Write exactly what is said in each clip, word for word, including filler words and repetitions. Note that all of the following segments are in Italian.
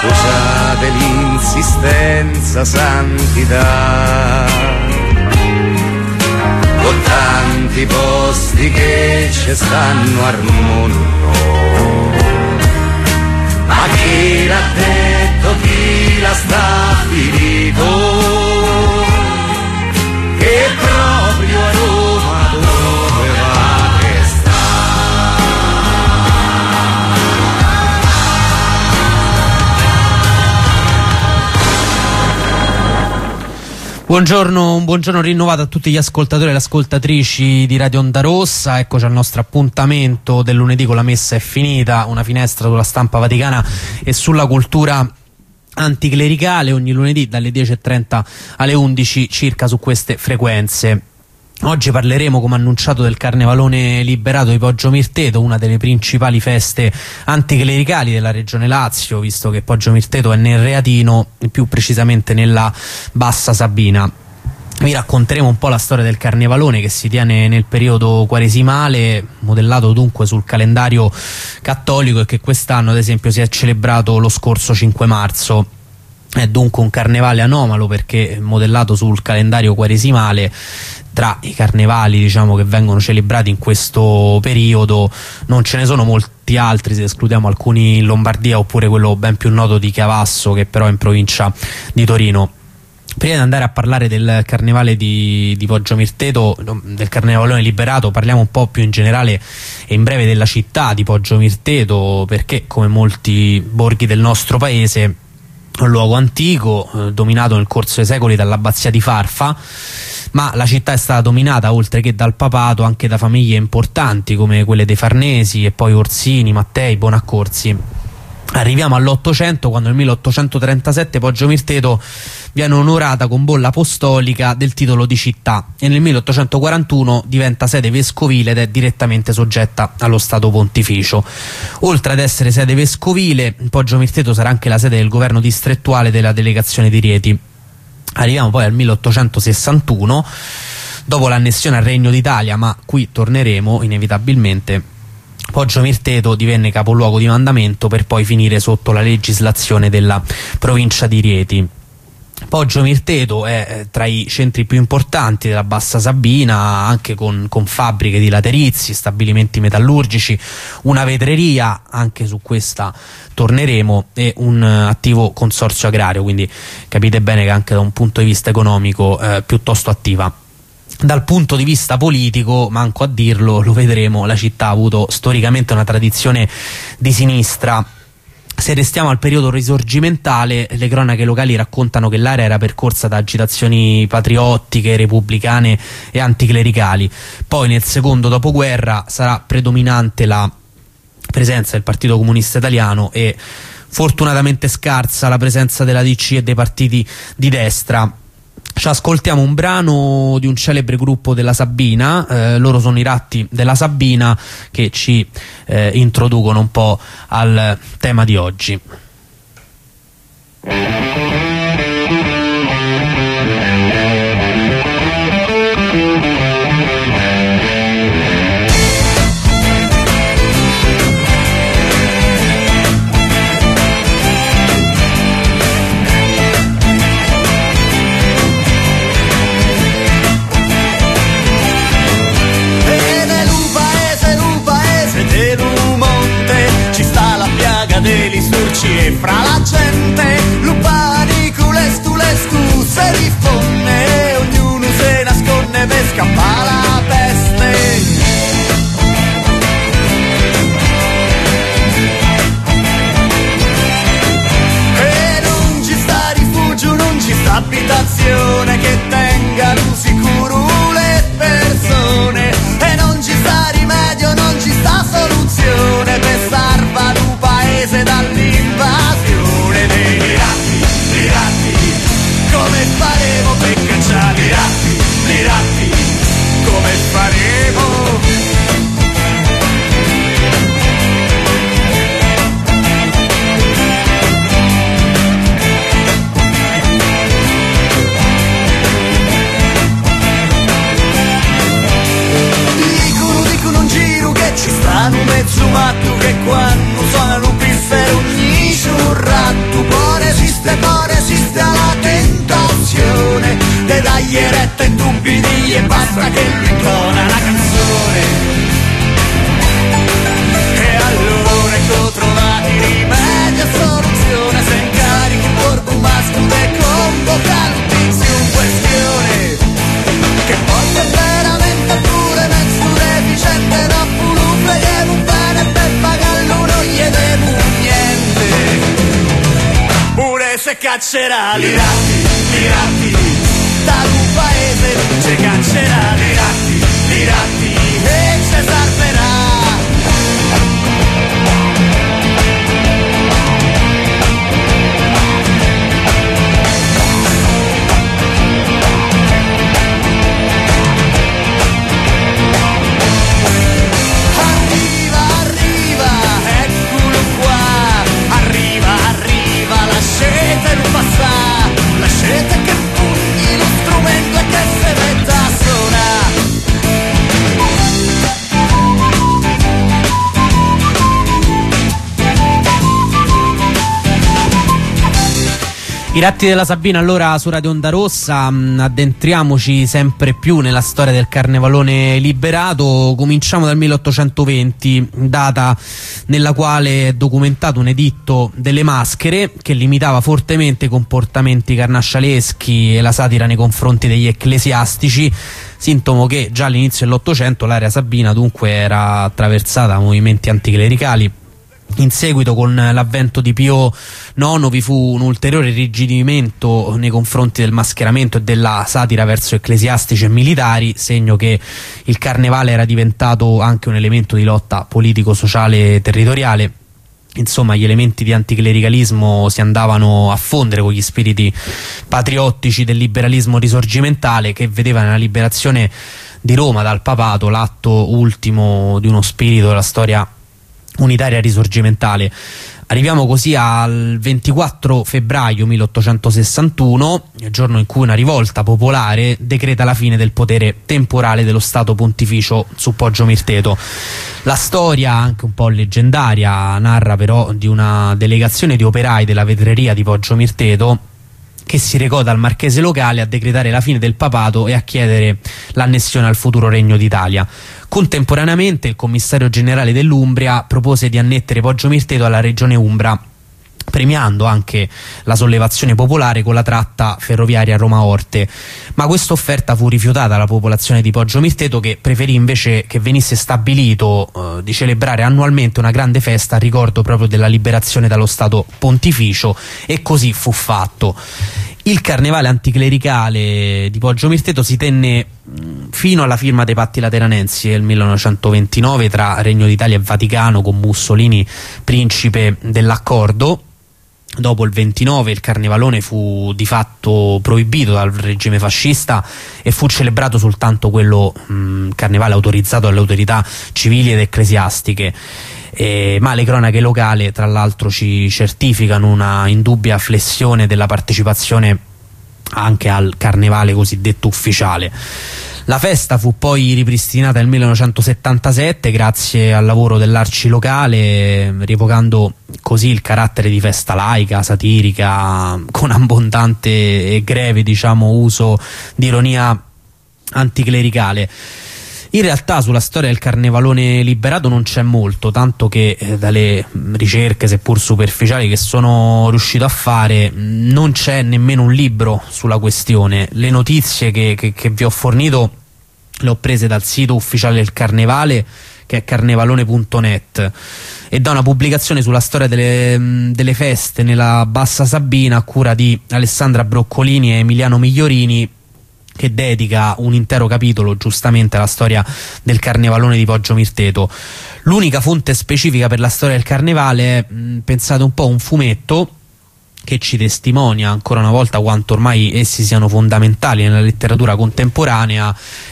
scusate l'insistenza, santità, con tanti posti che ci stanno al mondo, ma chi l'ha detto, chi la sta finito, che proprio a Roma dovevate stare. Buongiorno, un buongiorno rinnovato a tutti gli ascoltatori e le ascoltatrici di Radio Onda Rossa. Eccoci al nostro appuntamento del lunedì con La Messa è finita, una finestra sulla stampa vaticana e sulla cultura anticlericale, ogni lunedì dalle dieci e trenta alle undici circa su queste frequenze. Oggi parleremo, come annunciato, del Carnevalone Liberato di Poggio Mirteto, una delle principali feste anticlericali della regione Lazio, visto che Poggio Mirteto è nel Reatino, più precisamente nella Bassa Sabina. Vi racconteremo un po' la storia del Carnevalone, che si tiene nel periodo quaresimale, modellato dunque sul calendario cattolico, e che quest'anno ad esempio si è celebrato lo scorso cinque marzo. È dunque un carnevale anomalo perché modellato sul calendario quaresimale. Tra i carnevali, diciamo, che vengono celebrati in questo periodo non ce ne sono molti altri, se escludiamo alcuni in Lombardia, oppure quello ben più noto di Chiavasso, che però è in provincia di Torino. Prima di andare a parlare del carnevale di, di Poggio Mirteto, del Carnevalone Liberato, parliamo un po' più in generale e in breve della città di Poggio Mirteto, perché come molti borghi del nostro paese è un luogo antico, eh, dominato nel corso dei secoli dall'abbazia di Farfa, ma la città è stata dominata, oltre che dal papato, anche da famiglie importanti come quelle dei Farnesi e poi Orsini, Mattei, Bonaccorsi. Arriviamo all'Ottocento, quando nel milleottocentotrentasette Poggio Mirteto viene onorata con bolla apostolica del titolo di città e nel milleottocentoquarantuno diventa sede vescovile ed è direttamente soggetta allo Stato Pontificio. Oltre ad essere sede vescovile, Poggio Mirteto sarà anche la sede del governo distrettuale della delegazione di Rieti. Arriviamo poi al milleottocentosessantuno, dopo l'annessione al Regno d'Italia, ma qui torneremo inevitabilmente. Poggio Mirteto divenne capoluogo di mandamento per poi finire sotto la legislazione della provincia di Rieti. Poggio Mirteto è tra i centri più importanti della Bassa Sabina, anche con, con fabbriche di laterizi, stabilimenti metallurgici, una vetreria, anche su questa torneremo, e un attivo consorzio agrario, quindi capite bene che anche da un punto di vista economico eh, piuttosto attiva. Dal punto di vista politico, manco a dirlo, lo vedremo, la città ha avuto storicamente una tradizione di sinistra. Se restiamo al periodo risorgimentale, le cronache locali raccontano che l'area era percorsa da agitazioni patriottiche, repubblicane e anticlericali. Poi nel secondo dopoguerra sarà predominante la presenza del Partito Comunista Italiano e fortunatamente scarsa la presenza della D C e dei partiti di destra. Ci ascoltiamo un brano di un celebre gruppo della Sabina, eh, loro sono i Ratti della Sabina, che ci eh, introducono un po' al tema di oggi. Degli sturci e fra la gente lupani culestu lestu se diffonde, ognuno se nasconde per scappare la peste. E non ci sta rifugio, non ci sta abitazione che tengano sicuro le persone, e non ci sta rimedio, non ci sta soluzione per salvare un paese dall'invasione dei ratti, dei ratti. Come faremo per cacciare i ratti, i ratti? persona che mi incona la canzone. E allora ecco trovati rimedio e soluzione, se incarichi il corpo masculo e convoca l'utizio in questione, che porta veramente pure mezzo deficiente, no pulufle gli un bene per pagarlo non gli devo niente, pure se caccerà li ratti, li ratti, da un paese non ci caccerà li ratti, li ratti e ci salverà. Lasciate non passa, lasciate che pugni lo strumento e che se metta a suonare. I ratti della Sabina allora su Radio Onda Rossa. Mh, addentriamoci sempre più nella storia del Carnevalone liberato. Cominciamo dal milleottocentoventi, data nella quale è documentato un editto delle maschere che limitava fortemente i comportamenti carnascialeschi e la satira nei confronti degli ecclesiastici, sintomo che già all'inizio dell'Ottocento l'area sabina dunque era attraversata da movimenti anticlericali. In seguito, con l'avvento di Pio nono, vi fu un ulteriore irrigidimento nei confronti del mascheramento e della satira verso ecclesiastici e militari, segno che il carnevale era diventato anche un elemento di lotta politico-sociale e territoriale. Insomma, gli elementi di anticlericalismo si andavano a fondere con gli spiriti patriottici del liberalismo risorgimentale, che vedeva nella liberazione di Roma dal papato l'atto ultimo di uno spirito della storia unitaria risorgimentale. Arriviamo così al ventiquattro febbraio milleottocentosessantuno, il giorno in cui una rivolta popolare decreta la fine del potere temporale dello Stato Pontificio su Poggio Mirteto. La storia, anche un po' leggendaria, narra però di una delegazione di operai della vetreria di Poggio Mirteto che si recò dal marchese locale a decretare la fine del papato e a chiedere l'annessione al futuro Regno d'Italia. Contemporaneamente il commissario generale dell'Umbria propose di annettere Poggio Mirteto alla regione Umbra, premiando anche la sollevazione popolare con la tratta ferroviaria Roma-Orte, ma questa offerta fu rifiutata dalla popolazione di Poggio Mirteto, che preferì invece che venisse stabilito eh, di celebrare annualmente una grande festa a ricordo proprio della liberazione dallo Stato Pontificio, e così fu fatto. Il carnevale anticlericale di Poggio Mirteto si tenne mh, fino alla firma dei patti lateranensi nel millenovecentoventinove tra Regno d'Italia e Vaticano, con Mussolini principe dell'accordo. Dopo il ventinove il carnevalone fu di fatto proibito dal regime fascista e fu celebrato soltanto quello mh, carnevale autorizzato dalle autorità civili ed ecclesiastiche. Eh, ma le cronache locali tra l'altro ci certificano una indubbia flessione della partecipazione anche al carnevale cosiddetto ufficiale. La festa fu poi ripristinata nel millenovecentosettantasette grazie al lavoro dell'Arci locale, rievocando così il carattere di festa laica, satirica, con abbondante e greve, diciamo, uso di ironia anticlericale. In realtà sulla storia del carnevalone liberato non c'è molto, tanto che eh, dalle ricerche, seppur superficiali, che sono riuscito a fare, non c'è nemmeno un libro sulla questione. Le notizie che, che, che vi ho fornito le ho prese dal sito ufficiale del carnevale, che è carnevalone punto net, e da una pubblicazione sulla storia delle, delle feste nella Bassa Sabina a cura di Alessandra Broccolini e Emiliano Migliorini, che dedica un intero capitolo giustamente alla storia del carnevalone di Poggio Mirteto. L'unica fonte specifica per la storia del carnevale è, mh, pensate un po', un fumetto che ci testimonia ancora una volta quanto ormai essi siano fondamentali nella letteratura contemporanea.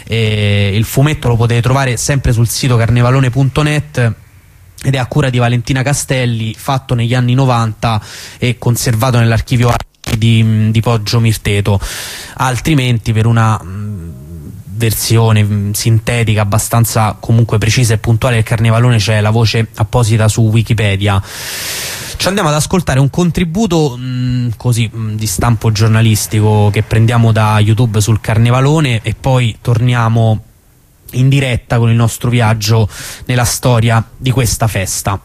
E il fumetto lo potete trovare sempre sul sito carnevalone punto net ed è a cura di Valentina Castelli, fatto negli anni novanta e conservato nell'archivio Di, di Poggio Mirteto. Altrimenti, per una mh, versione mh, sintetica, abbastanza comunque precisa e puntuale del Carnevalone, c'è la voce apposita su Wikipedia. Ci andiamo ad ascoltare un contributo mh, così mh, di stampo giornalistico che prendiamo da YouTube sul Carnevalone e poi torniamo in diretta con il nostro viaggio nella storia di questa festa.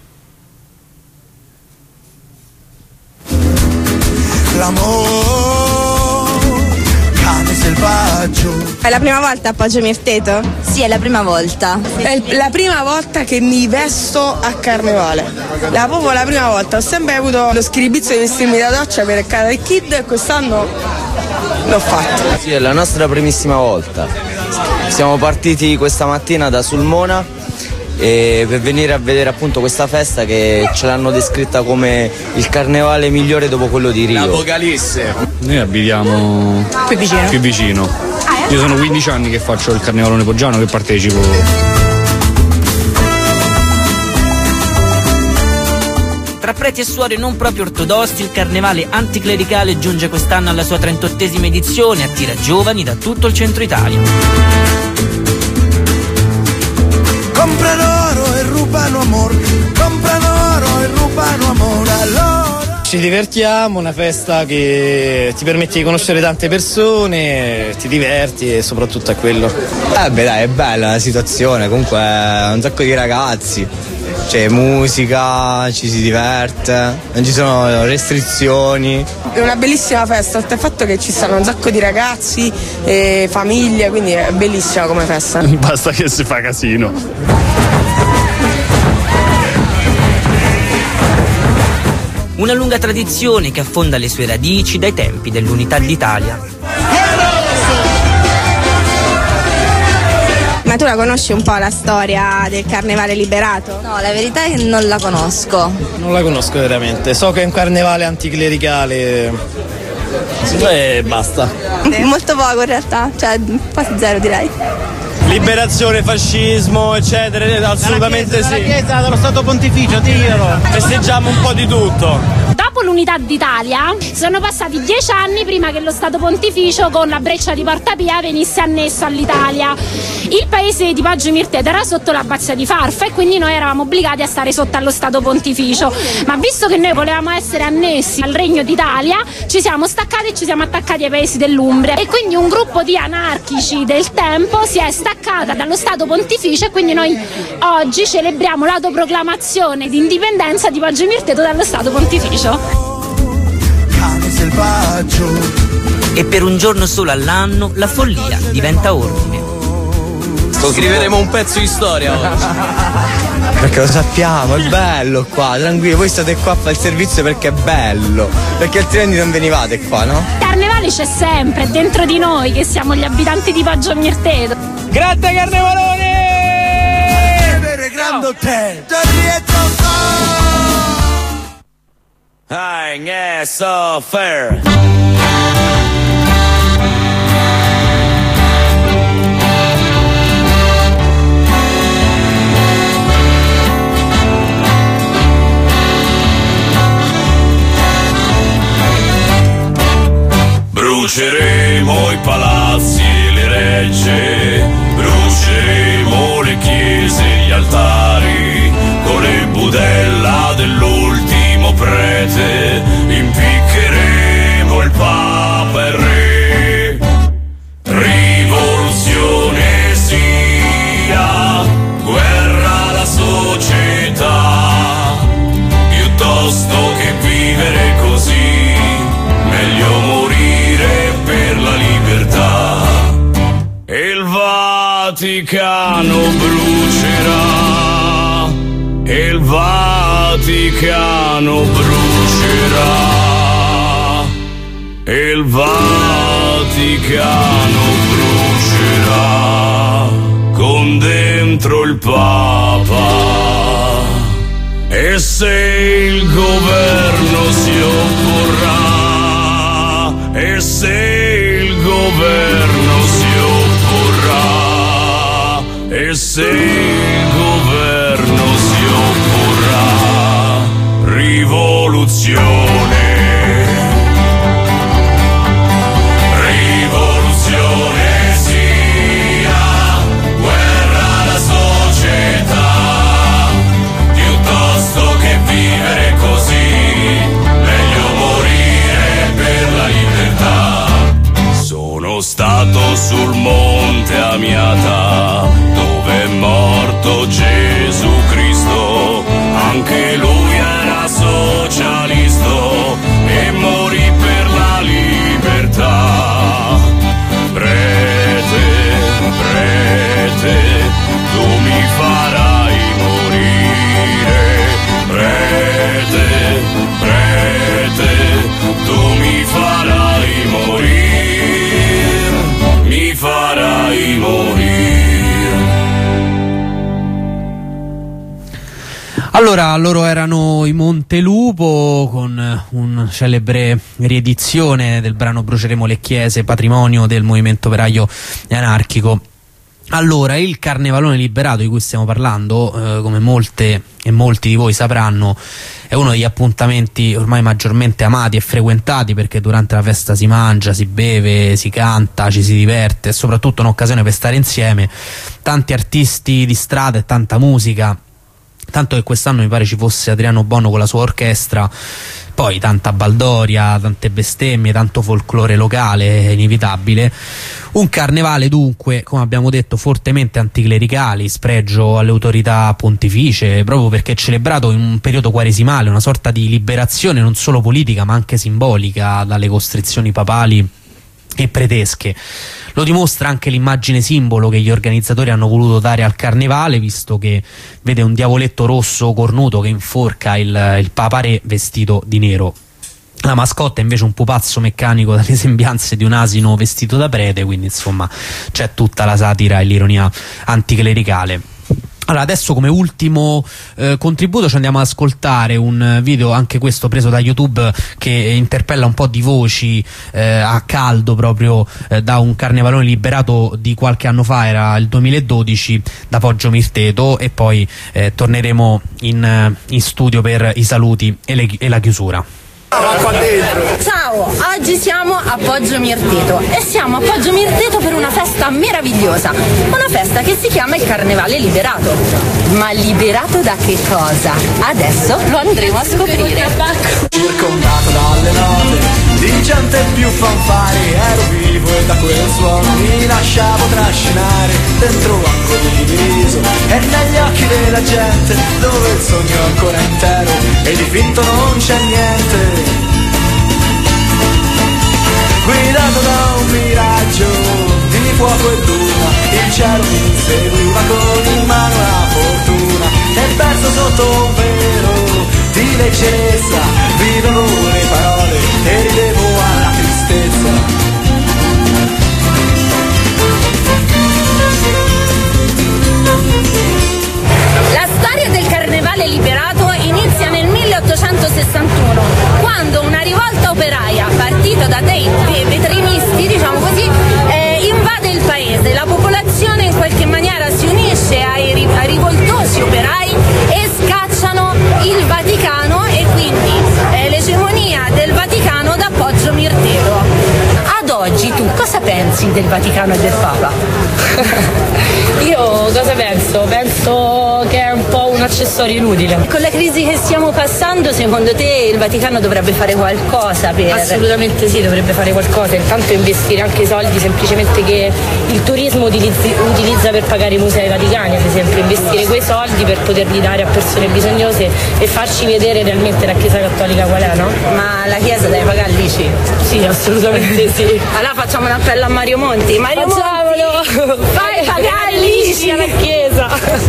L'amore, cane selvaggio. È la prima volta a Poggio Mirteto? Sì, è la prima volta. È la prima volta che mi vesto a carnevale. La proprio la prima volta. Ho sempre avuto lo schiribizzo di vestirmi da doccia per il Karate Kid e quest'anno l'ho fatto. Sì, è la nostra primissima volta. Siamo partiti questa mattina da Sulmona e per venire a vedere appunto questa festa che ce l'hanno descritta come il carnevale migliore dopo quello di Rio. L'Apocalisse. Noi abitiamo Qui vicino. qui vicino. Io sono quindici anni che faccio il Carnevalone Poggiano, che partecipo. Tra preti e suore non proprio ortodossi, il carnevale anticlericale giunge quest'anno alla sua trentottesima edizione e attira giovani da tutto il centro Italia. Comprano oro e rubano amor, comprano oro e rubano amore, allora. Ci divertiamo, una festa che ti permette di conoscere tante persone, ti diverti e soprattutto è quello. Eh beh dai, è bella la situazione, comunque un sacco di ragazzi, c'è musica, ci si diverte, non ci sono restrizioni. È una bellissima festa, oltre al fatto che ci stanno un sacco di ragazzi e famiglie, quindi è bellissima come festa. Basta che si fa casino. Una lunga tradizione che affonda le sue radici dai tempi dell'Unità d'Italia. Ma tu la conosci un po' la storia del Carnevale Liberato? No, la verità è che non la conosco. Non la conosco veramente, so che è un carnevale anticlericale e basta. Eh, molto poco in realtà, cioè quasi zero direi. Liberazione, fascismo, eccetera, assolutamente sì. La Chiesa dello Stato Pontificio, Dio. Festeggiamo un po' di tutto. Dopo l'Unità d'Italia sono passati dieci anni prima che lo Stato Pontificio con la breccia di Porta Pia venisse annesso all'Italia. Il paese di Poggio Mirteto era sotto l'abbazia di Farfa e quindi noi eravamo obbligati a stare sotto allo Stato Pontificio, ma visto che noi volevamo essere annessi al Regno d'Italia ci siamo staccati e ci siamo attaccati ai paesi dell'Umbria e quindi un gruppo di anarchici del tempo si è staccata dallo Stato Pontificio e quindi noi oggi celebriamo l'autoproclamazione di indipendenza di Poggio Mirteto dallo Stato Pontificio. Cane selvaggio. E per un giorno solo all'anno la follia diventa ordine. Scriveremo un pezzo di storia oggi. Perché lo sappiamo, è bello qua, tranquillo, voi state qua a fare il servizio perché è bello, perché altrimenti non venivate qua, no? Il carnevale c'è sempre, è dentro di noi che siamo gli abitanti di Poggio Mirteto. Grazie Carnevalone! Grand Hotel. I guess so fair. Bruceremo i palazzi e le regge, bruceremo le chiese e gli altari, con le budella dell'ultimo prete, impiccheremo il Papa e il Re. Rivoluzione sia, guerra alla società, piuttosto che vivere così, meglio morire per la libertà. E il Vaticano brucerà, e il Vaticano brucerà, e il Vaticano brucerà, con dentro il Papa. E se il governo si opporrà, e se il governo si opporrà, e se il governo si opporrà, rivoluzione, rivoluzione sia. liberato sul monte Amiata, dove è morto Gesù Cristo. Anche lui era socialista e morì per la libertà. Prete, prete, tu mi farai morire. Prete, prete, tu mi farai morire, mi farai morire. Allora, loro erano i Montelupo con un celebre riedizione del brano Bruceremo le chiese, patrimonio del movimento operaio e anarchico. Allora, il Carnevalone Liberato di cui stiamo parlando, eh, come molte e molti di voi sapranno, è uno degli appuntamenti ormai maggiormente amati e frequentati, perché durante la festa si mangia, si beve, si canta, ci si diverte, è soprattutto un'occasione per stare insieme. Tanti artisti di strada e tanta musica, tanto che quest'anno mi pare ci fosse Adriano Bono con la sua orchestra, poi tanta baldoria, tante bestemmie, tanto folklore locale, inevitabile. Un carnevale dunque, come abbiamo detto, fortemente anticlericali, spregio alle autorità pontificie, proprio perché è celebrato in un periodo quaresimale, una sorta di liberazione non solo politica ma anche simbolica dalle costrizioni papali e pretesche. Lo dimostra anche l'immagine simbolo che gli organizzatori hanno voluto dare al carnevale, visto che vede un diavoletto rosso cornuto che inforca il, il Papa Re vestito di nero. La mascotta è invece un pupazzo meccanico dalle sembianze di un asino vestito da prete, quindi insomma c'è tutta la satira e l'ironia anticlericale. Allora, adesso come ultimo eh, contributo ci andiamo ad ascoltare un video, anche questo preso da YouTube, che interpella un po' di voci eh, a caldo proprio eh, da un Carnevalone Liberato di qualche anno fa, era il duemiladodici, da Poggio Mirteto, e poi eh, torneremo in, in studio per i saluti e, le, e la chiusura. Ciao, oggi siamo a Poggio Mirteto e siamo a Poggio Mirteto per una festa meravigliosa, una festa che si chiama il Carnevale Liberato. Ma liberato da che cosa? Adesso lo andremo a scoprire. Circondato dalle note di gente più fanfari, ero vivo e da quel suono mi lasciavo trascinare dentro angoli di viso e negli occhi della gente, dove il sogno è ancora intero e di finto non c'è niente. Guidato da un miraggio di fuoco e luna, il cielo mi inseguiva con in mano la fortuna, e perso sotto un velo di leggerezza vivevo le parole e ridevo alla tristezza. La storia del Carnevale Liberato inizia nel milleottocentosessantuno, quando una rivolta operaia partita da dei vetrinisti, diciamo così, eh, invade il paese. La popolazione in qualche maniera si unisce ai, ri- ai rivoltosi operai e scacciano il Vaticano, e quindi eh, l'egemonia del Vaticano da Poggio Mirteto. Ad oggi tu cosa pensi del Vaticano e del Papa? Io cosa penso? Penso che è un po' un accessorio inutile. Con la crisi che stiamo passando, secondo te il Vaticano dovrebbe fare qualcosa per... Assolutamente sì, dovrebbe fare qualcosa, intanto investire anche i soldi semplicemente che il turismo utilizzi, utilizza per pagare i musei vaticani, ad esempio, investire quei soldi per poterli dare a persone bisognose e farci vedere realmente la Chiesa Cattolica qual è, no? Ma la Chiesa deve pagare l'I C I? Sì, assolutamente sì. Allora facciamo un appello a Mario Monti. Mario Facciamolo! Monti, fai pagare l'I C I alla Chiesa!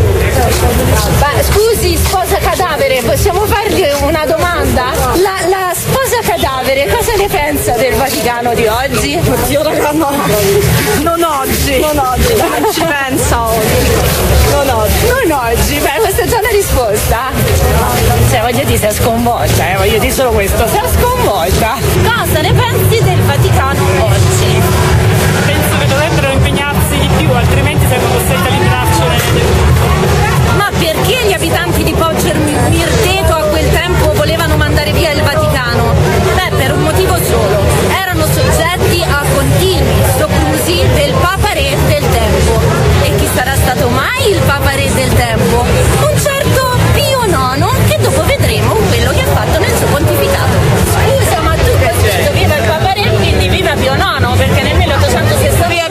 Ma scusi, sposa cadavere, possiamo fargli una domanda? La, la sposa cadavere cosa ne pensa del Vaticano di oggi? Oddio, raga, no! Non oggi! Non oggi, non ci pensa oggi. Non oggi! Non oggi, beh, questa è già una risposta. Cioè, voglio dire, sei sconvolta, eh, voglio dire solo questo, sei sconvolta! Cosa ne pensi del Vaticano oggi? Penso che dovrebbero impegnarsi di più, altrimenti saremmo costretti a liberarcene. Ma perché gli abitanti di Poggio Mirteto a quel tempo volevano mandare via il Vaticano? Beh, per un motivo solo: erano soggetti a continui soprusi del Papa Re del tempo. E chi sarà stato mai il Papa Re del tempo? Un certo Pio nono, che dopo vedremo quello che ha fatto nel suo pontificato. Scusa, ma tu hai detto viva il Papa Re, quindi viva Pio nono, perché nel milleottocentosessanta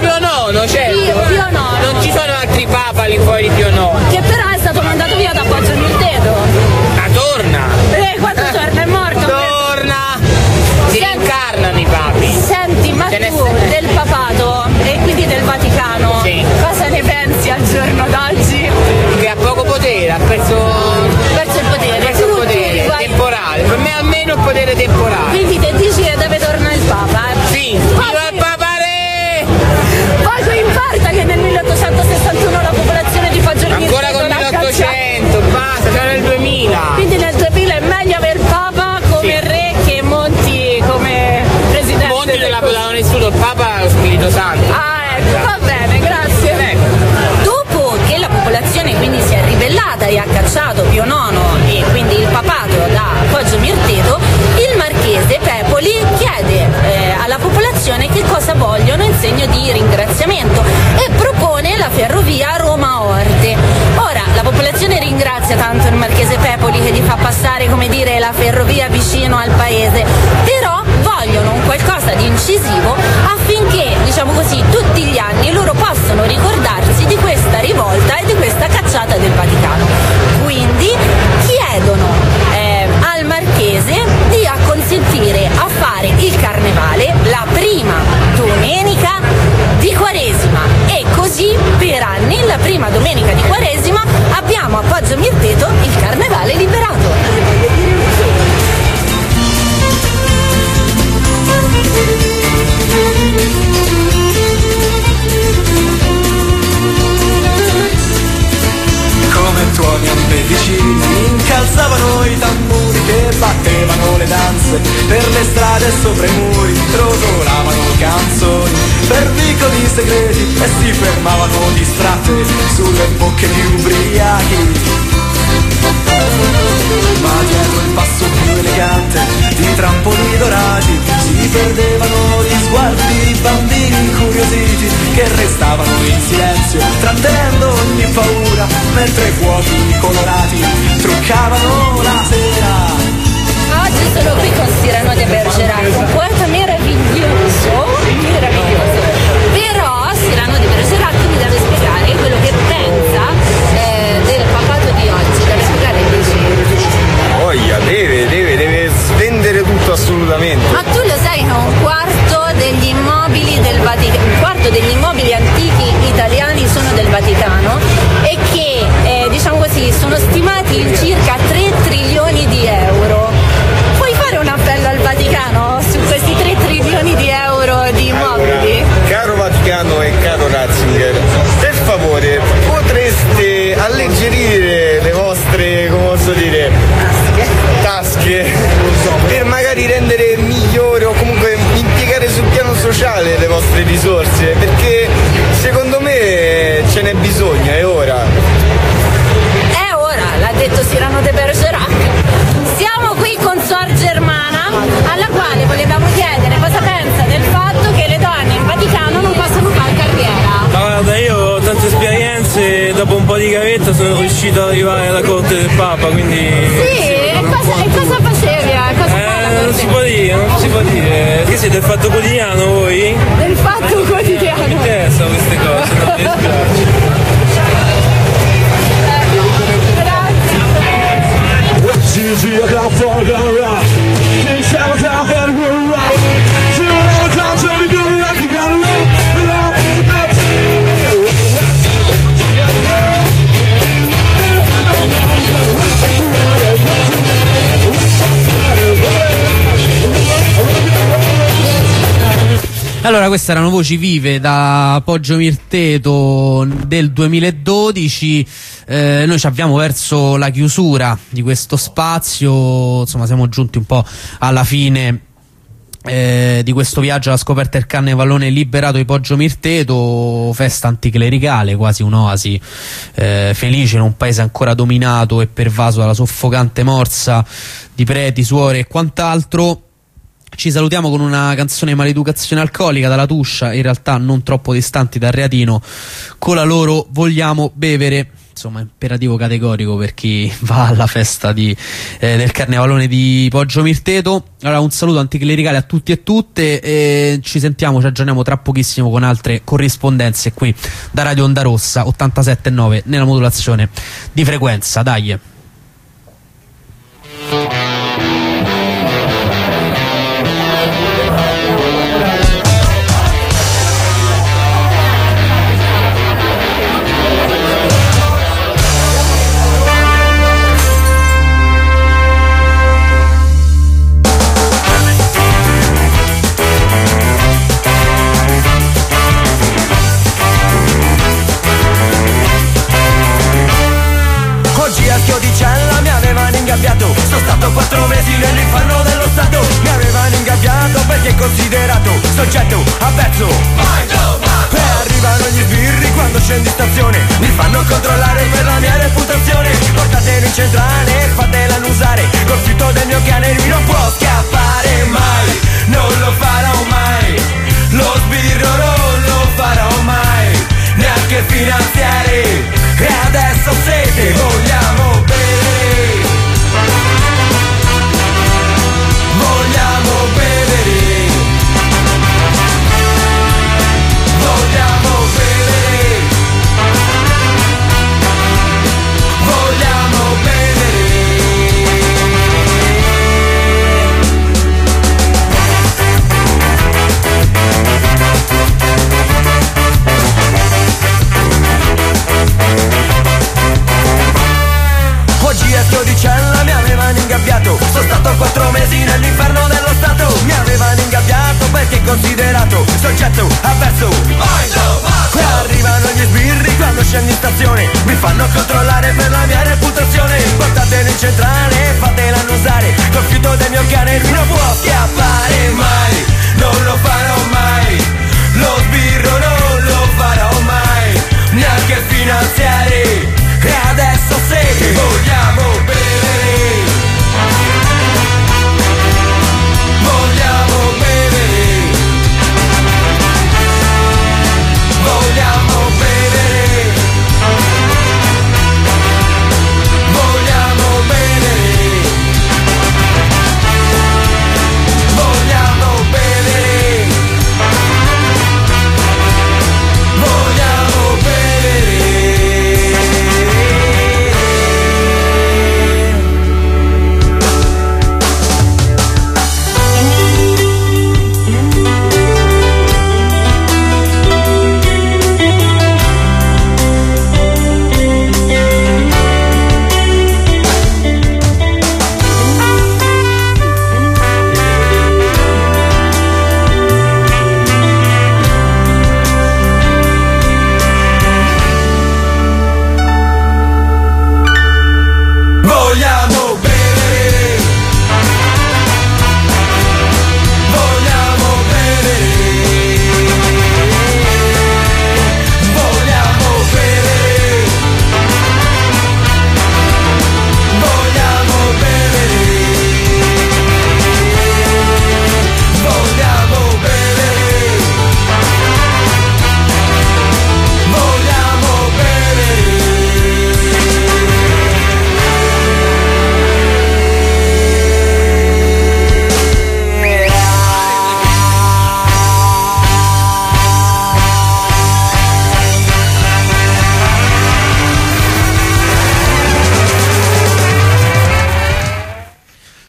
Quindi te dici che deve tornare il Papa? Eh? Sì, viva il Papa Re! Poco importa che nel milleottocentosessantuno la popolazione di Poggio Mirteto ancora con milleottocento, basta, siamo nel duemila. Quindi nel duemila è meglio avere il Papa come sì. re che Monti come presidente. Monti non l'ha nessuno, il Papa è lo Spirito Santo. Ah, ecco, va bene, grazie. Ecco. Dopo che la popolazione quindi si è ribellata e ha cacciato Pio nono e quindi il papato da Poggio Mirteto, il marchese Pepoli chiede eh, alla popolazione che cosa vogliono in segno di ringraziamento e propone la ferrovia Roma-Orte. Ora, la popolazione ringrazia tanto il marchese Pepoli che gli fa passare, come dire, la ferrovia vicino al paese, però vogliono un qualcosa di incisivo affinché, diciamo così, tutti gli anni loro possano ricordarsi di questa rivolta e di questa cacciata del Vaticano. Quindi chiedono eh, al marchese di acconsentire a fare il carnevale la prima domenica di Quaresima e così per anni la prima domenica di Quaresima abbiamo a Poggio Mirteto il carnevale liberato. Come tuoni ambedicini incalzavano i tamburi che battevano le danze per le strade sopra i muri, rotolavano canzoni per vicoli segreti e si fermavano distratte sulle bocche di ubriachi. Ma dietro il passo più elegante di trampoli dorati si perdevano gli sguardi di bambini incuriositi che restavano in silenzio trattenendo ogni paura mentre fuochi colorati truccavano la sera. Oggi sono qui con Cyrano de Bergerac, un poeta meraviglioso, meraviglioso. Però Cyrano de Bergerac mi deve spiegare quello che pensa eh, del papato di oggi, deve spiegare Voglia, deve, deve, deve svendere tutto assolutamente. Ma tu lo sai che un quarto degli immobili del Vaticano, un quarto degli immobili antichi italiani sono del Vaticano e che, eh, diciamo così, sono stimati in circa tre trilioni di euro. Puoi fare un appello al Vaticano su questi tre trilioni di euro di immobili? Allora, caro Vaticano e caro Ratzinger, per favore potreste alleggerire le vostre, come posso dire, tasche per magari rendere migliore o comunque impiegare sul piano sociale le vostre risorse, perché secondo me ce n'è bisogno, è ora. È ora, l'ha detto Cyrano de Bergerac. Siamo qui con Suor Germana, alla quale volevamo chiedere cosa pensa del fatto che le donne in Vaticano non possono fare carriera. Ma guarda, io ho tante esperienze, dopo un po' di gavetta sono riuscito ad arrivare alla corte del Papa, quindi... Sì, e cosa, e cosa facevi? Cosa eh, non si può dire, non si può dire. Che siete del Fatto Quotidiano voi? Del Fatto Quotidiano. Non mi interessano queste cose, non mi dispiace. Allora, queste erano voci vive da Poggio Mirteto del duemiladodici. Eh, noi ci avviamo verso la chiusura di questo spazio, insomma siamo giunti un po' alla fine eh, di questo viaggio alla scoperta del carnevalone liberato di Poggio Mirteto, festa anticlericale, quasi un'oasi eh, felice in un paese ancora dominato e pervaso dalla soffocante morsa di preti, suore e quant'altro. Ci salutiamo con una canzone Maleducazione alcolica dalla Tuscia, in realtà non troppo distanti dal Reatino, con la loro Vogliamo bevere. Insomma, imperativo categorico per chi va alla festa di, eh, del carnevalone di Poggio Mirteto. Allora, un saluto anticlericale a tutti e tutte e ci sentiamo, ci aggiorniamo tra pochissimo con altre corrispondenze qui da Radio Onda Rossa ottantasette virgola nove nella modulazione di frequenza. Dai.